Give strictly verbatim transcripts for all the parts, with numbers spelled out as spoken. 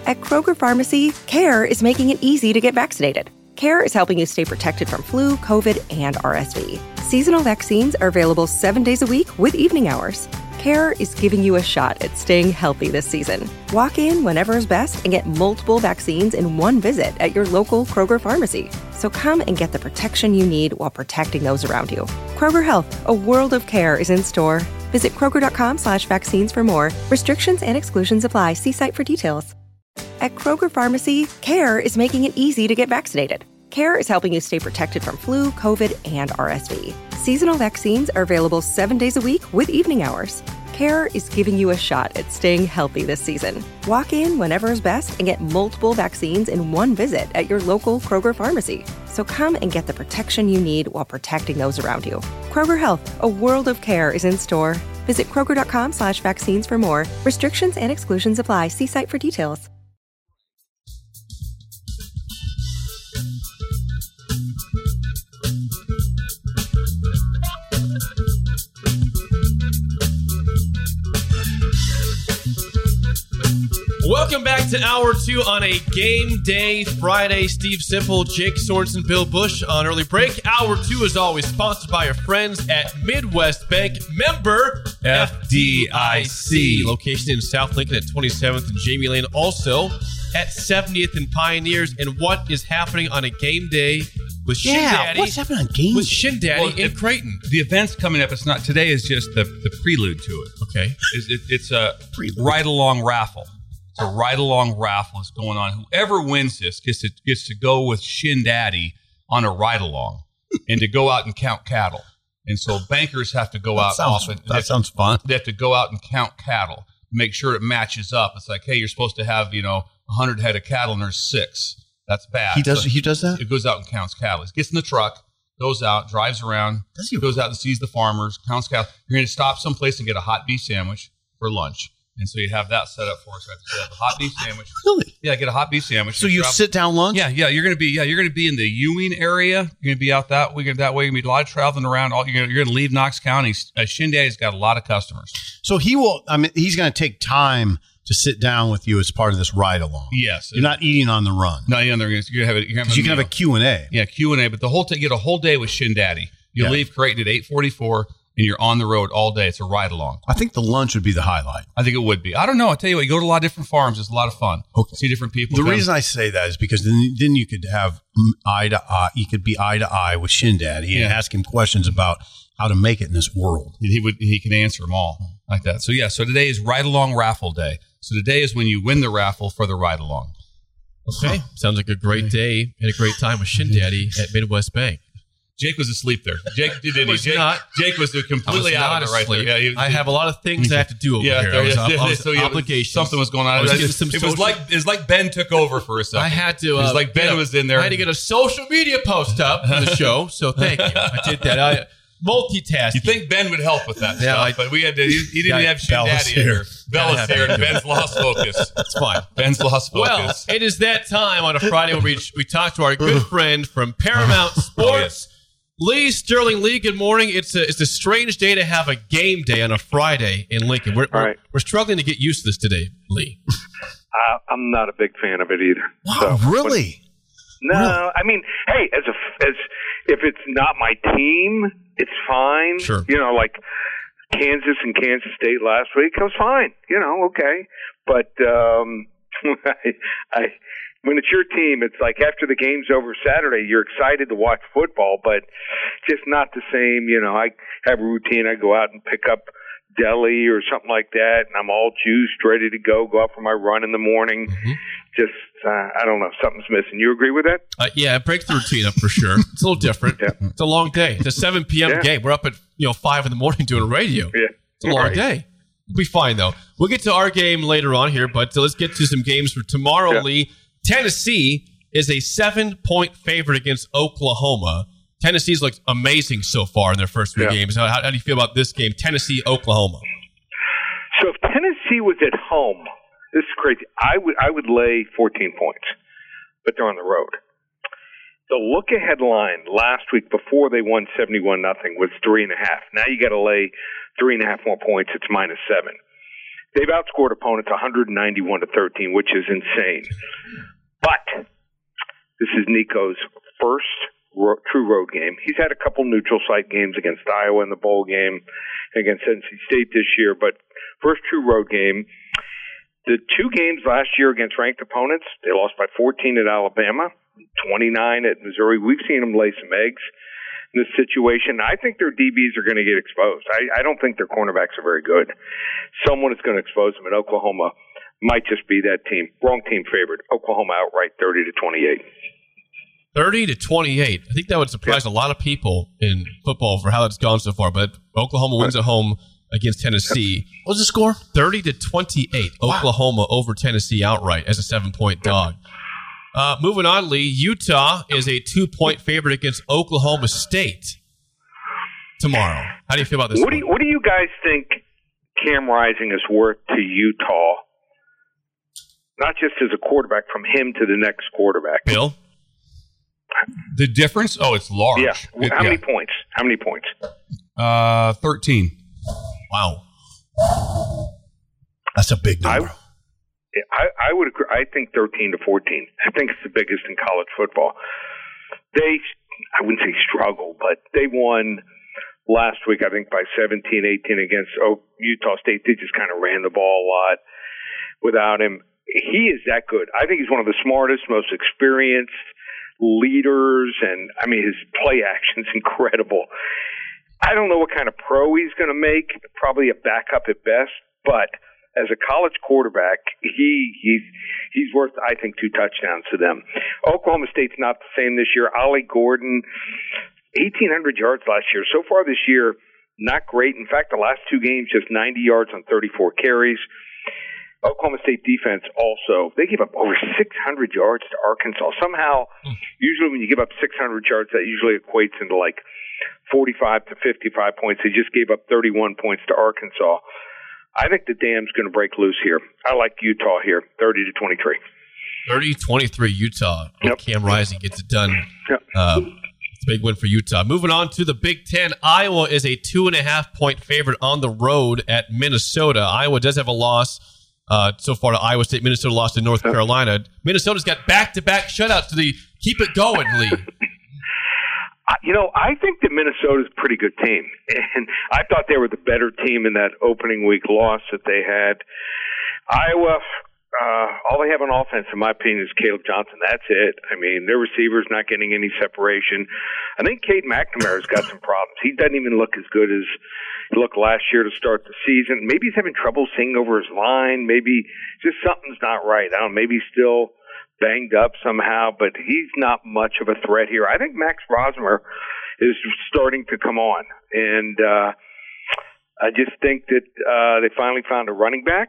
At Kroger Pharmacy, CARE is making it easy to get vaccinated. CARE is helping you stay protected from flu, COVID, and R S V. Seasonal vaccines are available seven days a week with evening hours. CARE is giving you a shot at staying healthy this season. Walk in whenever is best and get multiple vaccines in one visit at your local Kroger Pharmacy. So come and get the protection you need while protecting those around you. Kroger Health, a world of care is in store. Visit Kroger.com slash vaccines for more. Restrictions and exclusions apply. See site for details. At Kroger Pharmacy, CARE is making it easy to get vaccinated. CARE is helping you stay protected from flu, COVID, and R S V. Seasonal vaccines are available seven days a week with evening hours. CARE is giving you a shot at staying healthy this season. Walk in whenever is best and get multiple vaccines in one visit at your local Kroger Pharmacy. So come and get the protection you need while protecting those around you. Kroger Health, a world of care is in store. Visit Kroger.com slash vaccines for more. Restrictions and exclusions apply. See site for details. Welcome back to Hour two on a game day Friday. Steve Simple, Jake Sorensen, Bill Bush on early break. Hour two is always sponsored by our friends at Midwest Bank. Member F D I C. Location in South Lincoln at twenty-seventh and Jamie Lane. Also at seventieth and Pioneers. And what is happening on a game day with Shin yeah, Daddy? What's happening on game With Shin Daddy well, in it, Creighton. The event's coming up. It's not today. Is just the, the prelude to it. Okay. It's, it, it's a ride-along raffle. It's a ride-along raffle that's going on. Whoever wins this gets to, gets to go with Shin Daddy on a ride-along and to go out and count cattle. And so bankers have to go that out sounds, often. That sounds fun. They have to go out and count cattle, make sure it matches up. It's like, hey, you're supposed to have, you know, one hundred head of cattle and there's six. That's bad. He does. So he does that. It goes out and counts cattle. He gets in the truck, goes out, drives around, Does he? goes out and sees the farmers, counts cattle. You're going to stop someplace and get a hot beef sandwich for lunch. And so you have that set up for us, right? So you have a hot beef sandwich. Really? Yeah, get a hot beef sandwich. So you drop- sit down lunch? Yeah, yeah. You're gonna be, yeah, you're gonna be in the Ewing area. You're gonna be out that way. That way, you're gonna be a lot of traveling around. All you're gonna, you're gonna leave Knox County. Uh, Shin Daddy's got a lot of customers. So he will. I mean, he's going to take time to sit down with you as part of this ride along. Yes, You're not eating on the run. No, yeah, they're gonna, you're gonna have a, you're gonna have a You can have a meal. Q and A. Yeah, Q and A. But the whole t- you get a whole day with Shin Daddy. You Yeah. leave Creighton at eight forty-four, and you're on the road all day. It's a ride along. I think the lunch would be the highlight. I think it would be. I don't know. I tell you what, you go to a lot of different farms. It's a lot of fun. Okay. See different people. The down- reason I say that is because then, then you could have mm, eye to eye. You could be eye to eye with Shin Daddy Yeah. and ask him questions about how to make it in this world. he would he can answer them all like that. So yeah, so today is ride along raffle day. So today is when you win the raffle for the ride along. Okay. Sounds like a great day and a great time with Shin Daddy at Midwest Bank. Jake was asleep there. Jake didn't he? was Jake, not. Jake was I was completely out not of it right asleep. there. Yeah, he- I have a lot of things I have to do over yeah, here. there- I was, yeah, ob- I yeah, was so yeah, obligations. something was going on. I was It getting was, some it was social- like it was like Ben took over for a second. I had to. It was uh, like Ben get a- was in there. I had to get a social media post up for the show, so thank you. I did that. I multitasking. You think Ben would help with that Yeah, stuff, I- but we had to. He, he didn't Yeah, have Shin Bella's Daddy here. here. Bella's Gotta have here, him and do it. Ben's lost focus. That's fine. Ben's lost Well, focus. it is that time on a Friday where we, we talk to our good friend from Paramount Sports, Lee Sterling. Lee, good morning. It's a it's a strange day to have a game day on a Friday in Lincoln. We're, All we're, right. we're struggling to get used to this today, Lee. Uh, I'm not a big fan of it either. Wow, So, really? No, Really? I mean, hey, as a as if it's not my team, it's fine. Sure. You know, like Kansas and Kansas State last week, it was fine. You know, okay, but um, I, I when it's your team, it's like after the game's over Saturday, you're excited to watch football, but just not the same. You know, I have a routine. I go out and pick up deli or something like that, and I'm all juiced, ready to go, go out for my run in the morning. Mm-hmm. Just, uh, I don't know, something's missing. You agree with that? Uh, yeah, it breaks the routine up for sure. It's a little different. Yeah. It's a long day. It's a seven p.m. Yeah. game. We're up at you know five in the morning doing radio. Yeah. It's a long Right. day. We'll be fine, though. We'll get to our game later on here, but uh, let's get to some games for tomorrow, Yeah. Lee. Tennessee is a seven-point favorite against Oklahoma. Tennessee's looked amazing so far in their first three Yeah. games. How, how do you feel about this game, Tennessee, Oklahoma? So if Tennessee was at home, this is crazy. I would I would lay fourteen points, but they're on the road. The look ahead line last week before they won seventy-one nothing was three and a half. Now you got to lay three and a half more points. It's minus seven. They've outscored opponents one ninety-one to thirteen, which is insane. But this is Nico's first ro- true road game. He's had a couple neutral site games against Iowa in the bowl game, against N C State this year, but first true road game. The two games last year against ranked opponents, they lost by fourteen at Alabama, twenty-nine at Missouri. We've seen them lay some eggs in this situation. I think their D Bs are going to get exposed. I, I don't think their cornerbacks are very good. Someone is going to expose them, and Oklahoma might just be that team. Wrong team favored. Oklahoma outright thirty to twenty-eight. thirty to twenty-eight. I think that would surprise yeah. a lot of people in football for how it's gone so far, but Oklahoma wins at home against Tennessee. What was the score? thirty to twenty-eight. Wow. Oklahoma over Tennessee outright as a seven-point dog. Uh, moving on, Lee, Utah is a two-point favorite against Oklahoma State tomorrow. How do you feel about this? What do you, what do you guys think Cam Rising is worth to Utah? Not just as a quarterback, from him to the next quarterback. Bill? The difference? Oh, it's large. Yeah. It, How yeah. many points? How many points? Uh, thirteen. Wow. That's a big number. I, I, I would agree. I think thirteen to fourteen. I think it's the biggest in college football. They, I wouldn't say struggle, but they won last week, I think, by seventeen, eighteen against Utah State. They just kind of ran the ball a lot without him. He is that good. I think he's one of the smartest, most experienced leaders, and, I mean, his play action's incredible. I don't know what kind of pro he's going to make, probably a backup at best, but as a college quarterback, he he's he's worth, I think, two touchdowns to them. Oklahoma State's not the same this year. Ollie Gordon, eighteen hundred yards last year. So far this year, not great. In fact, the last two games, just ninety yards on thirty-four carries. Oklahoma State defense also, they gave up over six hundred yards to Arkansas. Somehow, usually when you give up six hundred yards, that usually equates into like forty-five to fifty-five points. They just gave up thirty-one points to Arkansas. I think the dam's going to break loose here. I like Utah here, thirty to twenty-three. thirty twenty-three Utah. Yep. Cam Rising gets it done. Yep. Uh, it's a big win for Utah. Moving on to the Big Ten. Iowa is a two and a half point favorite on the road at Minnesota. Iowa does have a loss uh, so far to Iowa State. Minnesota lost to North yep. Carolina. Minnesota's got back-to-back shutouts to the keep it going league. You know, I think that Minnesota's a pretty good team, and I thought they were the better team in that opening week loss that they had. Iowa, uh, all they have on offense, in my opinion, is Caleb Johnson. That's it. I mean, their receivers not getting any separation. I think Cade McNamara's got some problems. He doesn't even look as good as he looked last year to start the season. Maybe he's having trouble seeing over his line. Maybe just something's not right. I don't know. Maybe he's still banged up somehow, but he's not much of a threat here. I think Max Rosmer is starting to come on, and uh, I just think that uh, they finally found a running back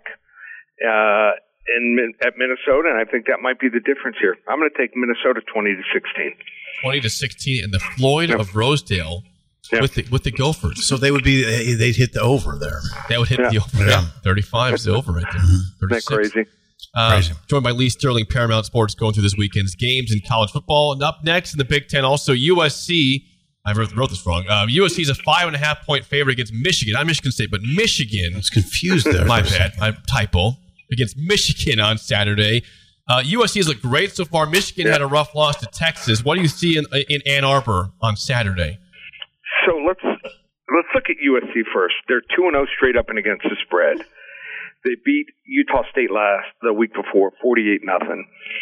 uh, in at Minnesota, and I think that might be the difference here. I'm going to take Minnesota twenty to sixteen. twenty to sixteen, and the Floyd yep. of Rosedale yep. with the with the Gophers. So they would be they'd hit the over there. That would hit yeah. the over. Yeah. yeah. thirty-five is the over right there. Isn't that crazy? Uh, joined by Lee Sterling, Paramount Sports, going through this weekend's games in college football. And up next in the Big Ten, also U S C. I wrote, wrote this wrong. Uh, U S C is a five and a half point favorite against Michigan. Not Michigan State, but Michigan. I was confused there. My bad. My typo. Against Michigan on Saturday. Uh, U S C has looked great so far. Michigan yeah. had a rough loss to Texas. What do you see in, in Ann Arbor on Saturday? So let's let's look at U S C first. They're two and zero straight up and against the spread. They beat Utah State last the week before, forty-eight nothing.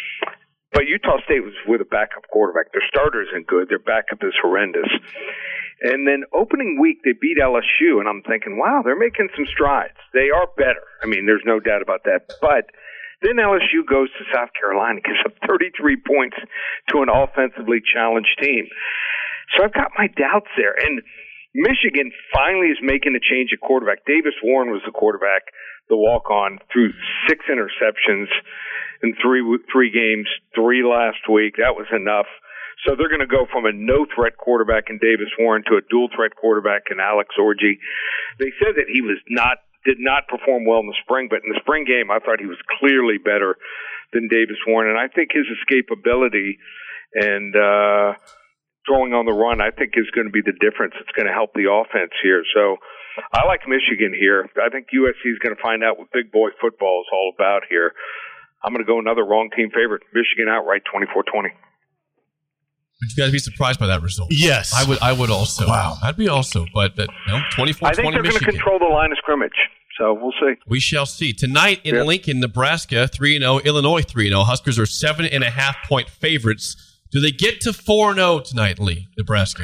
But Utah State was with a backup quarterback. Their starter isn't good. Their backup is horrendous. And then opening week, they beat L S U, and I'm thinking, wow, they're making some strides. They are better. I mean, there's no doubt about that. But then L S U goes to South Carolina, gives up thirty-three points to an offensively challenged team. So I've got my doubts there. And Michigan finally is making a change at quarterback. Davis Warren was the quarterback. The walk-on, threw six interceptions in three three games, three last week. That was enough. So they're going to go from a no-threat quarterback in Davis Warren to a dual-threat quarterback in Alex Orji. They said that he was not did not perform well in the spring, but in the spring game, I thought he was clearly better than Davis Warren. And I think his escapability and uh, throwing on the run, I think, is going to be the difference. It's going to help the offense here. So I like Michigan here. I think U S C is going to find out what big boy football is all about here. I'm going to go another wrong team favorite. Michigan outright twenty-four twenty. Would you guys be surprised by that result? Yes. I would I would also. Wow. I'd be also, but uh, no, twenty-four twenty I think they're going to control the line of scrimmage, so we'll see. We shall see. Tonight in Yep. Lincoln, Nebraska, three and oh, Illinois three and oh. Huskers are seven and a half point favorites. Do they get to four and oh tonight, Lee, Nebraska?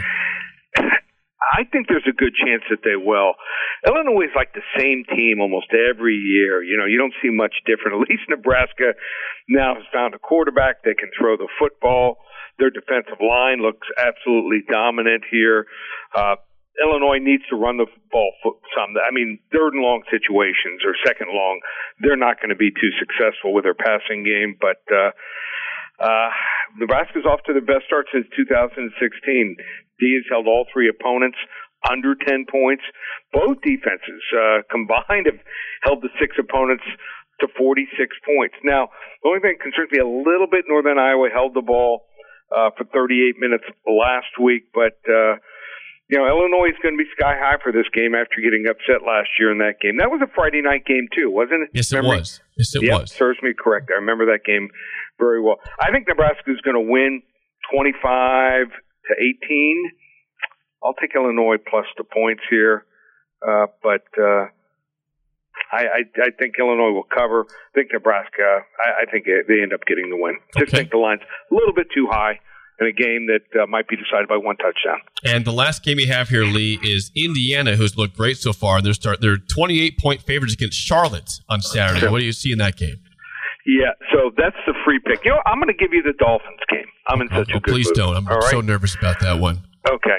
I think there's a good chance that they will. Illinois is like the same team almost every year. You know, you don't see much different. At least Nebraska now has found a quarterback that can throw the football. Their defensive line looks absolutely dominant here. Uh, Illinois needs to run the ball some. I mean, third and long situations or second long, they're not going to be too successful with their passing game. But uh, uh, Nebraska's off to the best start since two thousand sixteen. D has held all three opponents under ten points. Both defenses uh, combined have held the six opponents to forty-six points. Now, the only thing that concerns me a little bit, Northern Iowa held the ball uh, for thirty-eight minutes last week, but uh, you know, Illinois is going to be sky high for this game after getting upset last year in that game. That was a Friday night game too, wasn't it? Yes, it Remember? was. Yes, it yep, was. Serves me correct. I remember that game very well. I think Nebraska is going to win twenty-five to eighteen. I'll take Illinois plus the points here, uh, but uh, I, I, I think Illinois will cover. I think Nebraska. I, I think they end up getting the win. Just Okay. think the line's a little bit too high in a game that uh, might be decided by one touchdown. And the last game you have here, Lee, is Indiana, who's looked great so far. They're start they're twenty-eight point favorites against Charlotte on Saturday. What do you see in that game? Yeah, so that's the free pick. You know, I'm going to give you the Dolphins game. I'm in Oh, such oh, a good please mood. don't. I'm All right? so nervous about that one. Okay.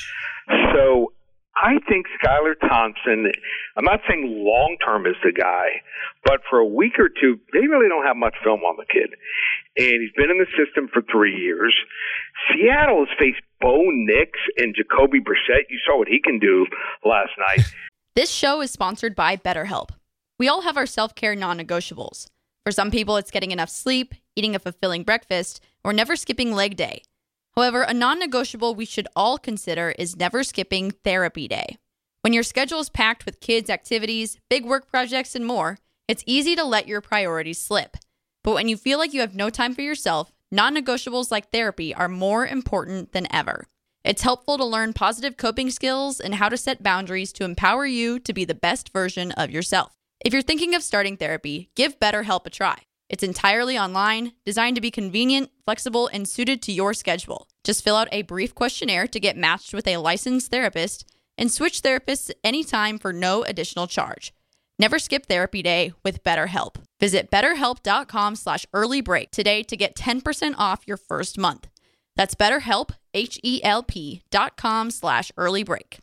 So I think Skylar Thompson, I'm not saying long-term is the guy, but for a week or two, they really don't have much film on the kid. And he's been in the system for three years. Seattle has faced Bo Nix and Jacoby Brissett. You saw what he can do last night. This show is sponsored by BetterHelp. We all have our self-care non-negotiables. For some people, it's getting enough sleep, eating a fulfilling breakfast, or never skipping leg day. However, a non-negotiable we should all consider is never skipping therapy day. When your schedule is packed with kids' activities, big work projects, and more, it's easy to let your priorities slip. But when you feel like you have no time for yourself, non-negotiables like therapy are more important than ever. It's helpful to learn positive coping skills and how to set boundaries to empower you to be the best version of yourself. If you're thinking of starting therapy, give BetterHelp a try. It's entirely online, designed to be convenient, flexible, and suited to your schedule. Just fill out a brief questionnaire to get matched with a licensed therapist and switch therapists anytime for no additional charge. Never skip therapy day with BetterHelp. Visit betterhelp.com slash earlybreak today to get ten percent off your first month. That's BetterHelp, H-E-L-P dot com slash earlybreak.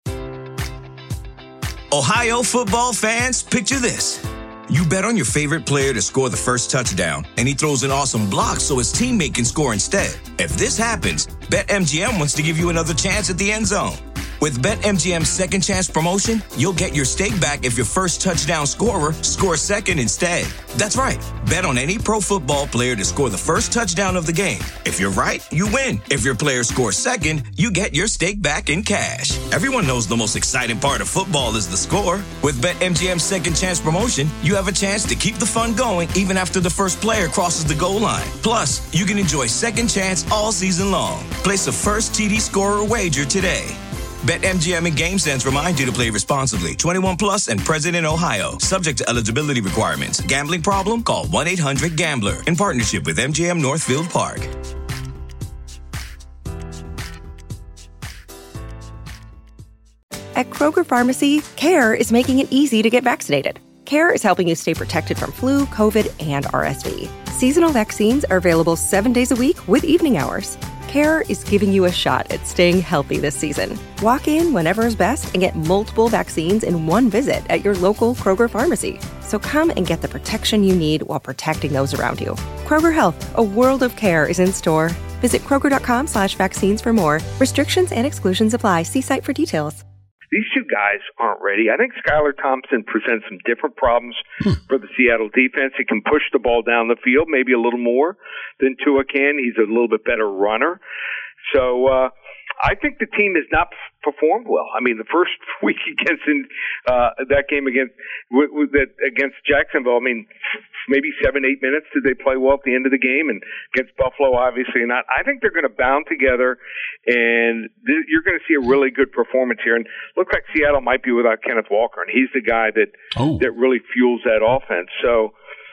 Ohio football fans, picture this. You bet on your favorite player to score the first touchdown, and he throws an awesome block so his teammate can score instead. If this happens, BetMGM wants to give you another chance at the end zone. With BetMGM's Second Chance promotion, you'll get your stake back if your first touchdown scorer scores second instead. That's right. Bet on any pro football player to score the first touchdown of the game. If you're right, you win. If your player scores second, you get your stake back in cash. Everyone knows the most exciting part of football is the score. With BetMGM's Second Chance promotion, you have a chance to keep the fun going even after the first player crosses the goal line. Plus, you can enjoy Second Chance all season long. Place a first T D scorer wager today. BetMGM and GameSense remind you to play responsibly. twenty-one plus and present in Ohio. Subject to eligibility requirements. Gambling problem? Call one eight hundred gambler. In partnership with M G M Northfield Park. At Kroger Pharmacy, CARE is making it easy to get vaccinated. CARE is helping you stay protected from flu, COVID, and R S V. Seasonal vaccines are available seven days a week with evening hours. CARE is giving you a shot at staying healthy this season. Walk in whenever is best and get multiple vaccines in one visit at your local Kroger pharmacy. So come and get the protection you need while protecting those around you. Kroger Health, a world of care is in store. Visit Kroger.com slash vaccines for more. Restrictions and exclusions apply. See site for details. These two guys aren't ready. I think Skylar Thompson presents some different problems for the Seattle defense. He can push the ball down the field, maybe a little more than Tua can. He's a little bit better runner. So uh, I think the team has not performed well. I mean, the first week against uh, that game against with, with that against Jacksonville, I mean, maybe seven, eight minutes did they play well at the end of the game, and against Buffalo, obviously not. I think they're going to bound together, and th- you're going to see a really good performance here. And looks like Seattle might be without Kenneth Walker, and he's the guy that Oh. that really fuels that offense. So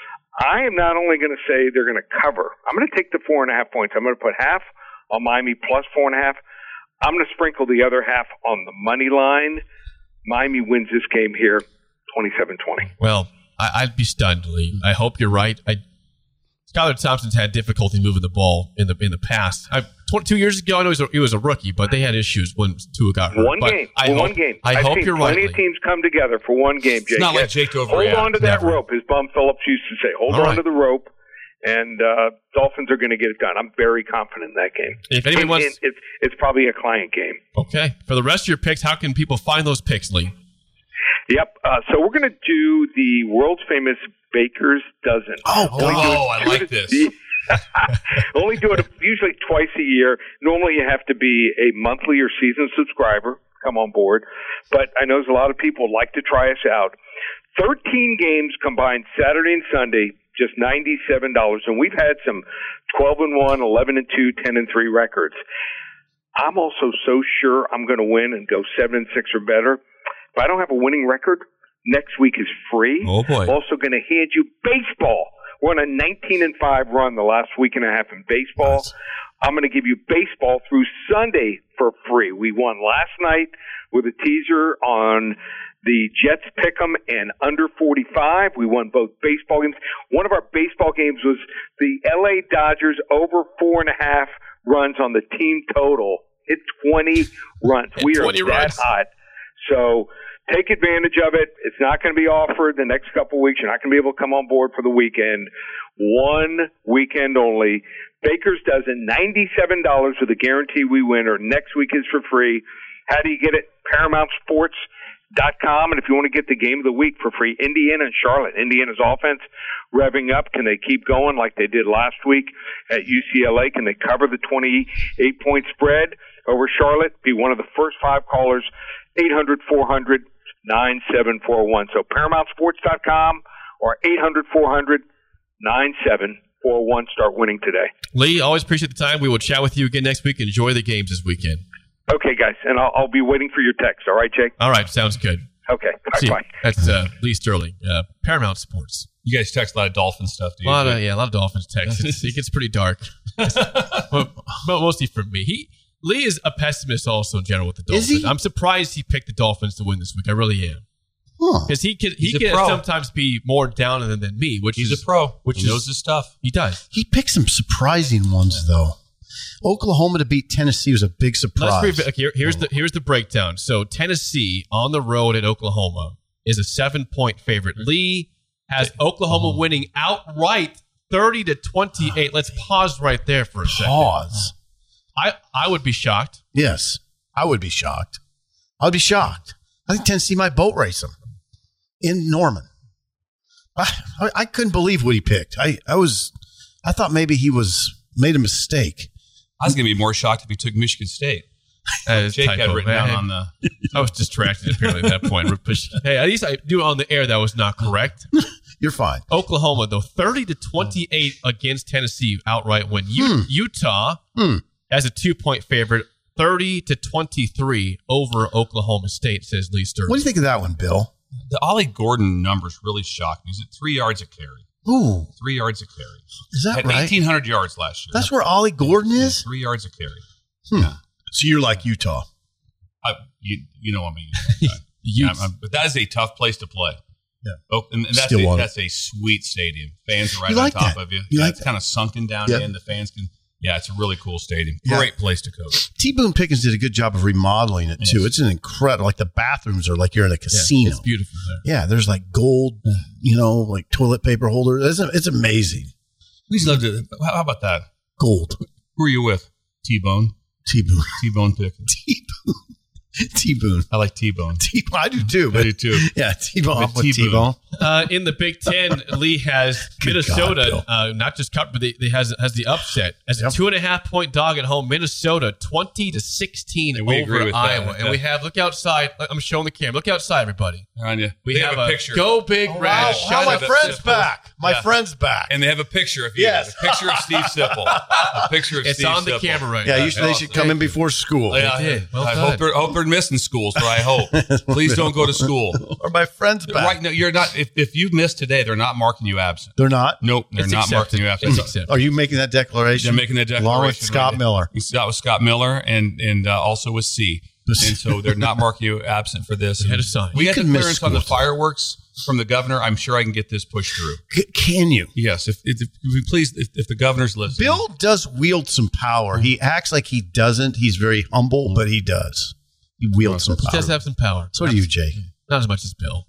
I am not only going to say they're going to cover. I'm going to take the four and a half points. I'm going to put half on Miami plus four and a half. I'm going to sprinkle the other half on the money line. Miami wins this game here, twenty-seven twenty. Well, I, I'd be stunned, Lee. I hope you're right. I, Skylar Thompson's had difficulty moving the ball in the in the past. I, twenty-two years ago, I know he was, a, he was a rookie, but they had issues when Tua got hurt. One But game. I For hope, one game. I I've hope seen you're right. plenty of Lee. teams come together for one game, Jake. It's not like Yes. Jake to Hold overreact. on to that Never. rope, as Bum Phillips used to say. Hold All on right. to the rope, and uh, Dolphins are going to get it done. I'm very confident in that game. If anyone And- wants- and it's, it's probably a client game. Okay. For the rest of your picks, how can people find those picks, Lee? Yep. Uh, so we're going to do the world's famous Baker's Dozen. Oh, Only do it Oh, I two like to- this. Only do it usually twice a year. Normally you have to be a monthly or season subscriber. Come on board. But I know there's a lot of people who like to try us out. thirteen games combined Saturday and Sunday, just ninety-seven dollars. And we've had some twelve and one, eleven and two, ten and three records. I'm also so sure I'm going to win and go seven and six or better. If I don't have a winning record, next week is free. Oh, boy. I'm also going to hand you baseball. We're on a nineteen and five run the last week and a half in baseball. Nice. I'm going to give you baseball through Sunday for free. We won last night with a teaser on the Jets pick'em and under forty-five. We won both baseball games. One of our baseball games was the L A Dodgers over four and a half runs on the team total. Hit twenty runs. Hit We are twenty that runs. hot. So take advantage of it. It's not going to be offered the next couple of weeks. You're not going to be able to come on board for the weekend. One weekend only. Baker's Dozen, ninety-seven dollars with a guarantee we win, or next week is for free. How do you get it? Paramount Sports dot com. And if you want to get the game of the week for free, Indiana and Charlotte. Indiana's offense revving up. Can they keep going like they did last week at U C L A? Can they cover the twenty-eight point spread over Charlotte? Be one of the first five callers, eight hundred, four hundred, nine seven four one. So Paramount Sports dot com or eight hundred, four hundred, nine seven four one. Start winning today. Lee, always appreciate the time. We will chat with you again next week. Enjoy the games this weekend. Okay, guys, and I'll, I'll be waiting for your text. All right, Jake? All right. Sounds good. Okay, See you. bye-bye. That's uh, Lee Sterling, uh, Paramount Sports. You guys text a lot of dolphin stuff, do A you? lot of, yeah, a lot of Dolphins texts. It's, it gets pretty dark. but, but mostly for me. He Lee is a pessimist also in general with the Is Dolphins. he? I'm surprised he picked the Dolphins to win this week. I really am. Huh. Because he can he He's a can pro. sometimes be more down than, than me, which He's is a pro. Which he is, knows his stuff. He does. He picked some surprising ones, though. Oklahoma to beat Tennessee was a big surprise. Let's re- here, here's the here's the breakdown. So Tennessee on the road at Oklahoma is a seven point favorite. Lee has Oklahoma winning outright, thirty to twenty eight. Let's pause right there for a second. Pause. I I would be shocked. Yes, I would be shocked. I would be shocked. I think Tennessee might boat race them in Norman. I, I, I couldn't believe what he picked. I, I was, I thought maybe he was made a mistake. I was going to be more shocked if he took Michigan State. That is Jake had typo. written down I- on the. I was distracted apparently at that point. Hey, at least I do it on the air. That was not correct. You're fine. Oklahoma though, thirty to twenty eight against Tennessee outright win. U- Hmm. Utah Hmm. as a two point favorite, thirty to twenty three over Oklahoma State. Says Lee Sterling. What do you think of that one, Bill? The Ollie Gordon numbers really shocked me. He's at three yards a carry. Ooh, Three yards a carry. is that Had right? eighteen hundred yards last year. That's where Ollie Gordon Yeah, is? Three yards a carry. Hmm. So you're like Utah. I, you, you know what I mean. Utes. I'm- I'm- but that is a tough place to play. Yeah. Oh, and, and that's, Still a, want it. that's a sweet stadium. Fans are right You on like top that? of you. You yeah, like it's that? kind of sunken down Yeah. in. The fans can. Yeah, it's a really cool stadium. Yeah. Great place to coach. T. Boone Pickens did a good job of remodeling it too. Yes. It's an incredible, like the bathrooms are like you're in a Yeah, casino. it's beautiful there. Yeah, there's like gold, you know, like toilet paper holder. It's, it's amazing. We just loved it. How about that? Gold. Who are you with? T-Bone. T. Boone. T-Bone Pickens. T. Boone. T-Boone. I like T-Bone. T-Bone. I do too. But I do too. Yeah, T-Bone. I'm a I'm with T-Bone. T-Bone. Uh, in the Big Ten, Lee has Good Minnesota, God, Bill. uh, not just covered, but they, they has has the upset as a Yep. two and a half point dog at home. Minnesota twenty to sixteen And we over agree with that. Iowa, and Yeah. we have look outside. I'm showing the camera. Look outside, everybody. On you. We They have, a a picture. Go Big Oh, Red. wow. Shout Wow, my out to friend's Sipple. back. My Yeah. friend's back. And they have a picture of you. Yes. A picture of Steve Sipple. A picture of It's Steve on the Sipple. camera right yeah, now. usually they should come in before school. Oh, yeah, They did. Well I done. hope they're, hope they're missing school, so I hope. Please don't go to school. Or my friend's back. Right now, you're not. If, if you missed today, they're not marking you absent. They're not? Nope, they're It's not accepted. marking you absent. It's accepted. Are you making that declaration? They're making that declaration. Along with Scott right Miller. there. Scott with Scott Miller and and uh, also with C. And so they're not marking you absent for this. They had a sign. We You had the can miss clearance on the school. fireworks from the governor. I'm sure I can get this pushed through. C- Can you? Yes, if if, if we please, if, if the governor's listening. Bill does wield some power. He acts like he doesn't. He's very humble, but he does. He wields some He power. does have some power. So do you, Jake. Not as much as Bill.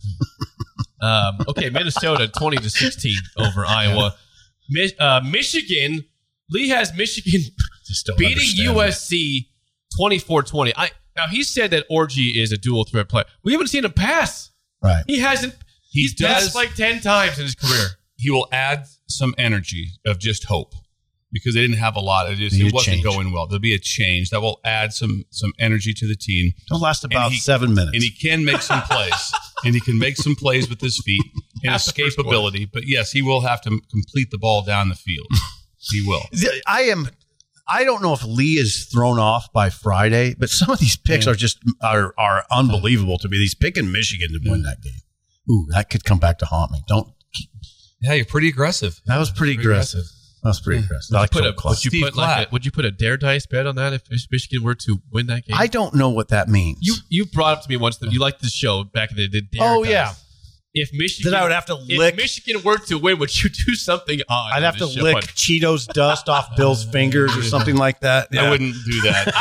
um, okay, Minnesota twenty to sixteen over Iowa. Mi- uh, Michigan, Lee has Michigan Just don't beating understand U S C twenty-four twenty. I now he said that Orgy is a dual threat player. We haven't seen him pass. that. Right. He hasn't. He He's does- passed like ten times in his career. He will add some energy of just hope because they didn't have a lot. It, just, Need it a wasn't change. going well. There'll be a change that will add some some energy to the team. It'll last about he- seven minutes. And he can make some plays. And he can make some plays with his feet and Half the first escapability. But yes, he will have to complete the ball down the field. He will. I am. I don't know if Lee is thrown off by Friday, but some of these picks are just are are unbelievable to me. He's picking Michigan to win that game. Ooh, that could come back to haunt me. Don't. Yeah, you're pretty aggressive. That was pretty Pretty aggressive. That was pretty aggressive. I like Put Joe a, Clark. would you Steve put like Klatt. a, would you put a dare dice bet on that if Michigan were to win that game? I don't know what that means. You you brought up to me once that you liked the show back in the day. Dare Oh, Dice. yeah. If Michigan, Then I would have to if lick- Michigan were to win, would you do something odd? I'd on have to this show? lick Cheetos dust off Bill's fingers or something like that. I wouldn't do that.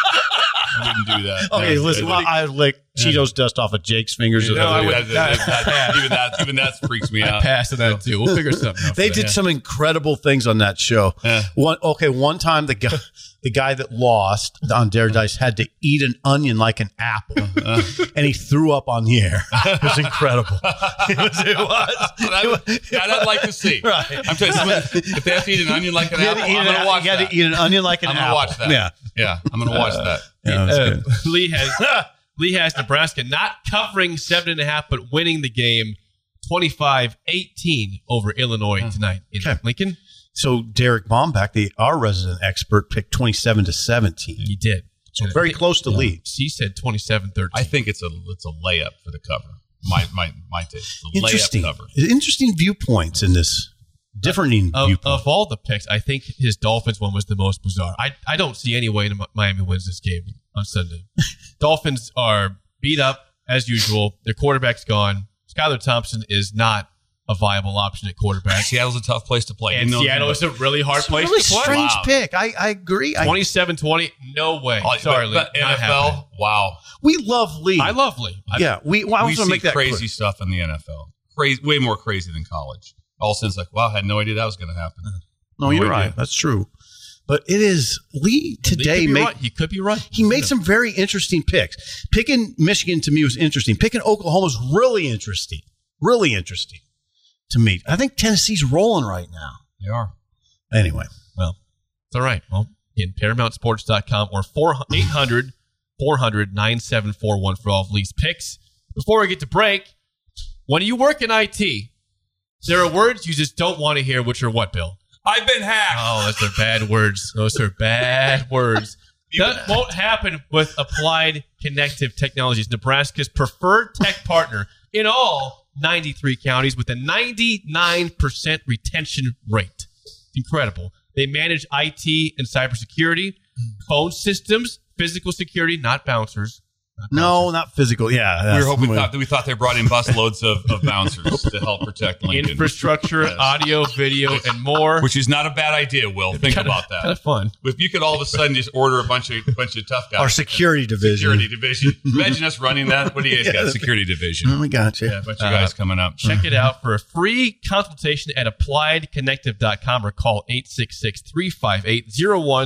I wouldn't do that. Okay, No, listen. I- I would lick Cheetos dust off of Jake's fingers. No, I would- that- that- that- even that even that freaks me I out. passed on that too. We'll figure something out. They for did that. some incredible things on that show. Yeah. One okay, one time the guy the guy that lost on Dare Dice had to eat an onion like an apple, and he threw up on the air. It was incredible. It was. It was. That, would- that I'd like to see. Right. I'm telling you, someone- if they have to eat an onion like an You had apple, to eat I'm an- going to watch you had that. to eat an onion like an I'm apple. going to watch that. Yeah. Yeah, I'm going to watch that. Yeah, that's Uh, good. Lee has Lee has Nebraska not covering seven and a half, but winning the game twenty-five eighteen over Illinois tonight in Okay. Lincoln. So Derek Bombach, the our resident expert, picked twenty-seven to seventeen. He did. So very close to lead. She said twenty-seven thirteen. I think it's a it's a layup for the cover. My my my take. It's a Interesting. layup cover. Interesting viewpoints in this. Differing Of, viewpoint. of all the picks, I think his Dolphins one was the most bizarre. I, I don't see any way Miami wins this game on Sunday. Dolphins are beat up as usual. Their quarterback's gone. Skylar Thompson is not a viable option at quarterback. Seattle's a tough place to play. And You know- Seattle is a really hard It's a place really to play. strange Wow. pick. I, I agree. I, twenty-seven twenty, no way. Oh, Sorry, but, Lee. but Not N F happening. L, wow. we love Lee. I love Lee. I- yeah, we. Well, I we was going see to make that crazy clear. stuff in the N F L. Crazy, way more crazy than college. All of a sudden, it's like, wow, I had no idea that was going to happen. No, No you're idea. right. That's true. But it is Lee Lee today. could be Make, right. He could be right. He made some very interesting picks. Picking Michigan to me was interesting. Picking Oklahoma was really interesting. Really interesting to me. I think Tennessee's rolling right now. They are. Anyway, Well, it's all right. Well, in paramount sports dot com or eight hundred, four hundred, nine seven four one for all of Lee's picks. Before we get to break, when you work in I T, there are words you just don't want to hear, which are what, Bill? I've been hacked. Oh, those are bad words. Those are bad words. That won't happen with Applied Connective Technologies, Nebraska's preferred tech partner in all ninety-three counties with a ninety-nine percent retention rate. Incredible. They manage I T and cybersecurity, phone systems, physical security, not bouncers. Not no, not physical. Yeah, we that's- were hoping thought, we thought they brought in busloads of, of bouncers to help protect Lincoln. Infrastructure, Yes. audio, video, and more. Which is not a bad idea, Will. Think Kinda- about that. Kind of fun. If you could all of a sudden just order a bunch of bunch of tough guys. our security division. security division. Imagine us running that. What do you guys got? Security division. Oh, we got you. Yeah, a bunch of guys coming up. Check it out for a free consultation at applied connective dot com or call eight six six, three five eight, zero one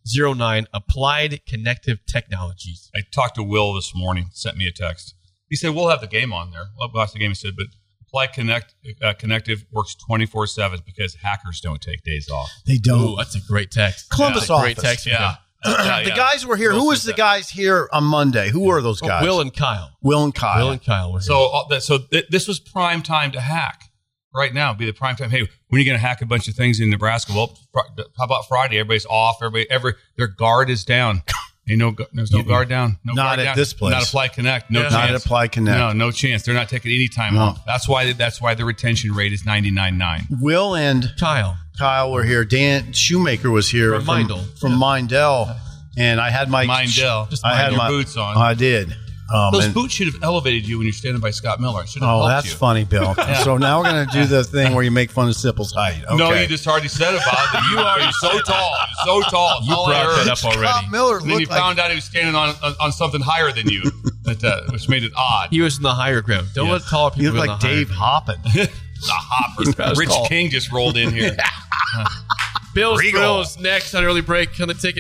zero nine. Applied Connective Technologies. I talked to Will this morning, sent me a text. He said, we'll have the game on there. We'll watch the game. He said, but Applied Connect, uh, Connective works twenty-four seven because hackers don't take days off. They don't. Ooh, that's a great text. Columbus yeah, office. Great text. Yeah. yeah, The yeah. guys were here. Will Who was said the that. guys here on Monday? Who were those Oh, guys? Will and Kyle. Will and Kyle. Will and Kyle were here. So, uh, that, so th- this was prime time to hack. Right now, be the prime time. Hey, when are you going to hack a bunch of things in Nebraska? Well, fr- how about Friday? Everybody's off. Everybody, every their guard is down. Ain't no, there's no guard down. No Not guard at down. this place. Not Applied Connect. No Yeah. chance. Not at Applied Connect. No, no chance. They're not taking any time No. off. That's why. That's why the retention rate is ninety-nine point nine. Will and Kyle. Kyle were here. Dan Shoemaker was here From Mindel. From Mindel. And I had my Mindel. Just I mind had your my boots on. I did. Um, Those and- boots should have elevated you when you're standing by Scott Miller. I should have Oh, helped that's you. funny, Bill. So now we're going to do the thing where you make fun of Sipple's height. Okay. No, you just already said about that. You are you're so tall. You're so tall. You brought that up already. Scott Miller And then you looked like found out he was standing on on, on something higher than you, that, uh, which made it odd. He was in the higher ground. Don't Yeah. let tall you people look in like the higher Dave ground. Hoppin. The hopper. That's Rich tall. King just rolled in here. Bill's Regal. Thrills next on Early Break on the ticket.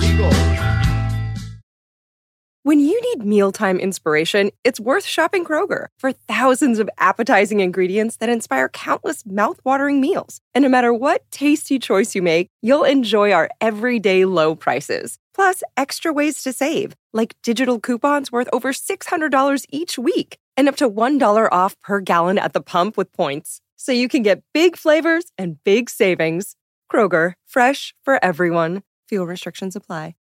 When you need mealtime inspiration, it's worth shopping Kroger for thousands of appetizing ingredients that inspire countless mouthwatering meals. And no matter what tasty choice you make, you'll enjoy our everyday low prices. Plus, extra ways to save, like digital coupons worth over six hundred dollars each week and up to one dollar off per gallon at the pump with points. So you can get big flavors and big savings. Kroger, fresh for everyone. Fuel restrictions apply.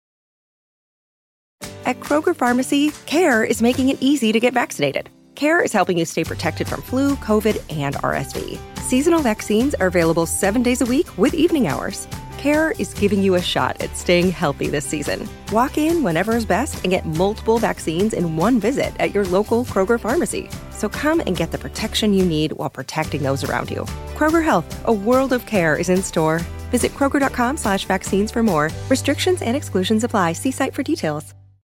At Kroger Pharmacy, CARE is making it easy to get vaccinated. CARE is helping you stay protected from flu, COVID, and R S V. Seasonal vaccines are available seven days a week with evening hours. CARE is giving you a shot at staying healthy this season. Walk in whenever is best and get multiple vaccines in one visit at your local Kroger Pharmacy. So come and get the protection you need while protecting those around you. Kroger Health, a world of care is in store. Visit Kroger.com slash vaccines for more. Restrictions and exclusions apply. See site for details.